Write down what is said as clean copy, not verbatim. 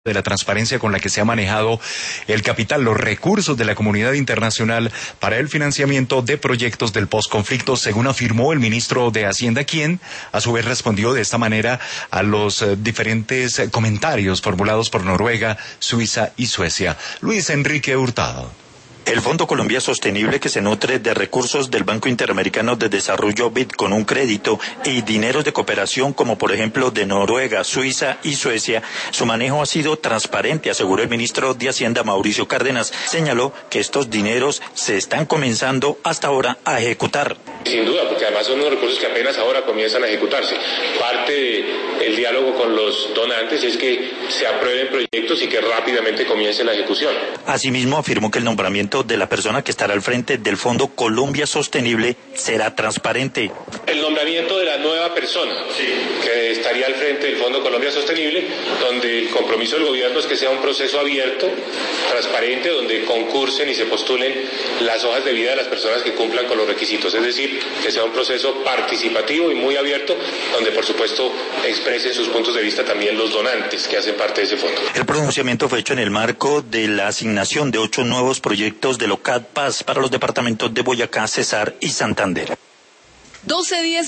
de la transparencia con la que se ha manejado el capital, los recursos de la comunidad internacional para el financiamiento de proyectos del posconflicto, según afirmó el ministro de Hacienda, quien a su vez respondió de esta manera a los diferentes comentarios formulados por Noruega, Suiza y Suecia. Luis Enrique Hurtado. El Fondo Colombia Sostenible, que se nutre de recursos del Banco Interamericano de Desarrollo BID con un crédito y dineros de cooperación como por ejemplo de Noruega, Suiza y Suecia, su manejo ha sido transparente, aseguró el ministro de Hacienda Mauricio Cárdenas. Señaló que estos dineros se están comenzando hasta ahora a ejecutar. Sin duda, porque además son unos recursos que apenas ahora comienzan a ejecutarse. Parte del diálogo con los donantes es que se aprueben proyectos y que rápidamente comience la ejecución. Asimismo, afirmó que el nombramiento de la persona que estará al frente del Fondo Colombia Sostenible será transparente. El nombramiento de la nueva persona que estaría al frente del Fondo Colombia Sostenible, donde el compromiso del gobierno es que sea un proceso abierto, transparente, donde concursen y se postulen las hojas de vida de las personas que cumplan con los requisitos, es decir, que sea un proceso participativo y muy abierto, donde por supuesto expresen sus puntos de vista también los donantes que hacen parte de ese fondo. El pronunciamiento fue hecho en el marco de la asignación de 8 nuevos proyectos de Locat Paz para los departamentos de Boyacá, Cesar y Santander. 12:10